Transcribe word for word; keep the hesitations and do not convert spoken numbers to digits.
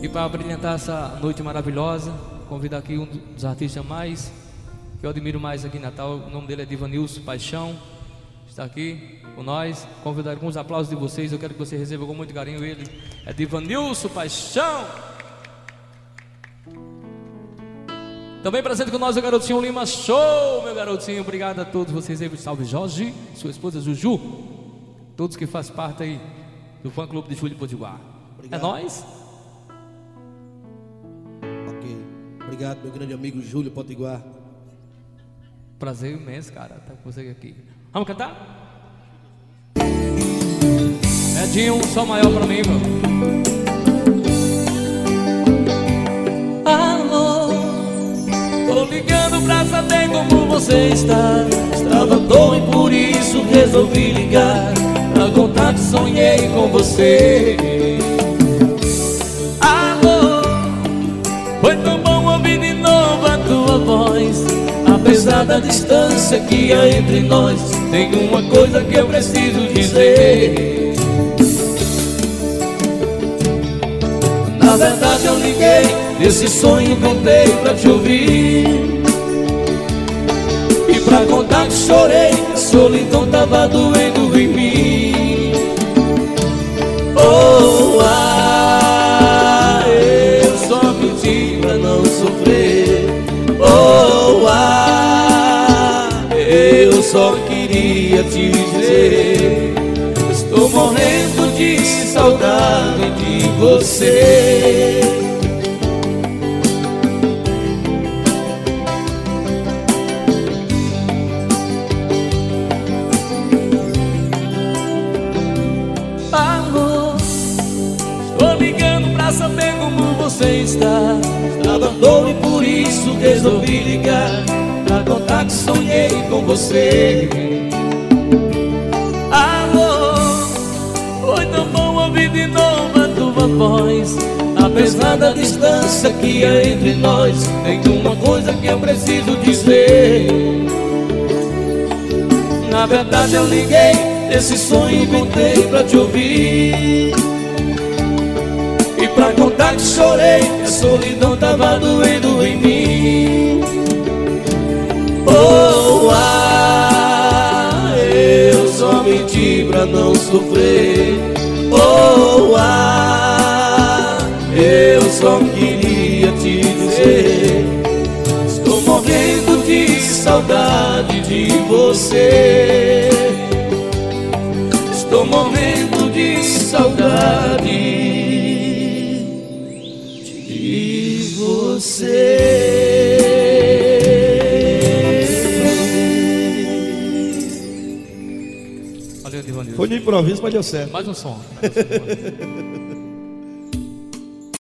E para brilhantar essa noite maravilhosa, convido aqui um dos artistas mais que eu admiro mais aqui em Natal. O nome dele é Divanilson Paixão. Está aqui com nós. Convido alguns aplausos de vocês. Eu quero que você receba com muito carinho ele. É Divanilson Paixão. Também presente com nós o garotinho Lima Show, meu garotinho. Obrigado a todos vocês aí. Salve Jorge, sua esposa Juju, todos que fazem parte aí do fã clube de Júlio Potiguar. É nóis. Ok, obrigado meu grande amigo Júlio Potiguar. Prazer imenso, cara, estar com você aqui. Vamos cantar? Edinho, um som maior pra mim, meu. Tô ligando pra saber como você está. Estava à toa e por isso resolvi ligar. Pra contar que sonhei com você. Alô, foi tão bom ouvir de novo a tua voz. Apesar da distância que há entre nós, tem uma coisa que eu preciso dizer. Na verdade eu liguei, nesse sonho contei pra te ouvir. E pra contar que chorei, a solidão tava doendo em mim. Oh, ah, eu só menti pra não sofrer. Oh, ah, eu só queria te dizer, estou morrendo de saudade de você. Alô, estou ligando pra saber como você está. Estava à toa e por isso resolvi ligar. Pra contar que sonhei com você. Alô, foi tão bom ouvir de novo a tua voz. Apesar da distância que há entre nós, tem uma coisa que eu preciso dizer. Na verdade eu liguei, esse sonho inventei pra te ouvir. E pra contar que chorei, a solidão tava doendo em mim. Oh, ah, eu só menti pra não sofrer. Oh, ah, eu só queria te dizer, estou morrendo de saudade de você. Estou morrendo de saudade de você. Valeu, Divanilson. Foi no improviso, mas deu certo. Mais um som.